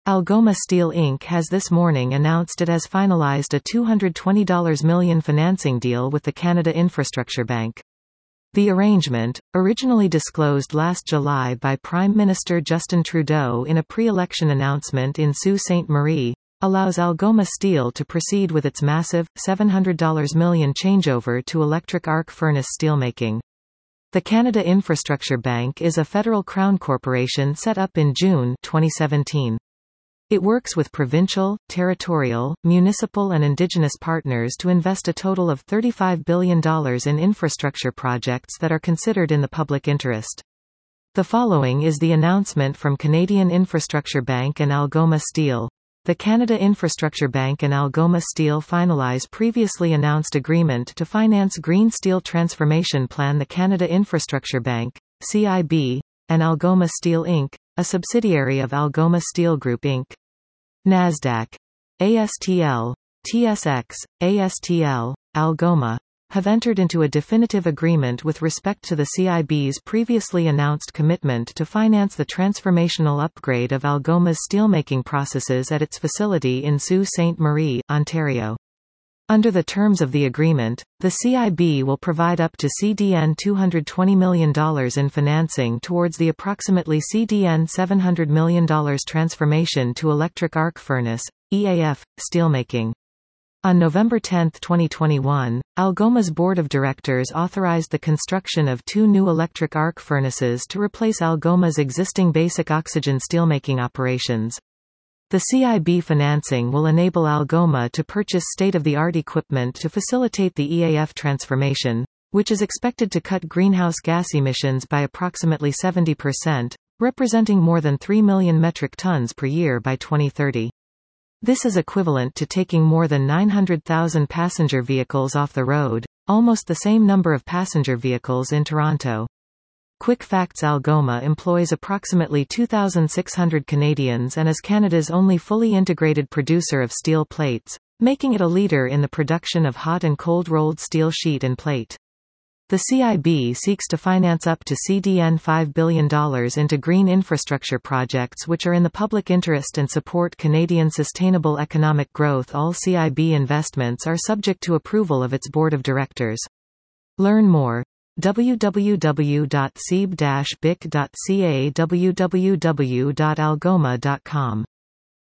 Algoma Steel Inc. has this morning announced it has finalized a $220 million financing deal with the Canada Infrastructure Bank. The arrangement, originally disclosed last July by Prime Minister Justin Trudeau in a pre-election announcement in Sault Ste. Marie, allows Algoma Steel to proceed with its massive, $700 million changeover to electric arc furnace steelmaking. The Canada Infrastructure Bank is a federal crown corporation set up in June 2017. It works with provincial, territorial, municipal and Indigenous partners to invest a total of $35 billion in infrastructure projects that are considered in the public interest. The following is the announcement from Canadian Infrastructure Bank and Algoma Steel. The Canada Infrastructure Bank and Algoma Steel finalize previously announced agreement to finance Green Steel Transformation Plan. The Canada Infrastructure Bank, CIB, and Algoma Steel Inc., a subsidiary of Algoma Steel Group Inc. Nasdaq. ASTL. TSX, ASTL, Algoma, have entered into a definitive agreement with respect to the CIB's previously announced commitment to finance the transformational upgrade of Algoma's steelmaking processes at its facility in Sault Ste. Marie, Ontario. Under the terms of the agreement, the CIB will provide up to CDN $220 million in financing towards the approximately CDN $700 million transformation to electric arc furnace, EAF, steelmaking. On November 10, 2021, Algoma's board of directors authorized the construction of 2 new electric arc furnaces to replace Algoma's existing basic oxygen steelmaking operations. The CIB financing will enable Algoma to purchase state-of-the-art equipment to facilitate the EAF transformation, which is expected to cut greenhouse gas emissions by approximately 70%, representing more than 3 million metric tons per year by 2030. This is equivalent to taking more than 900,000 passenger vehicles off the road, almost the same number of passenger vehicles in Toronto. Quick facts: Algoma employs approximately 2,600 Canadians and is Canada's only fully integrated producer of steel plates, making it a leader in the production of hot and cold rolled steel sheet and plate. The CIB seeks to finance up to CDN $5 billion into green infrastructure projects which are in the public interest and support Canadian sustainable economic growth. All CIB investments are subject to approval of its board of directors. Learn more. www.cib-bic.ca www.algoma.com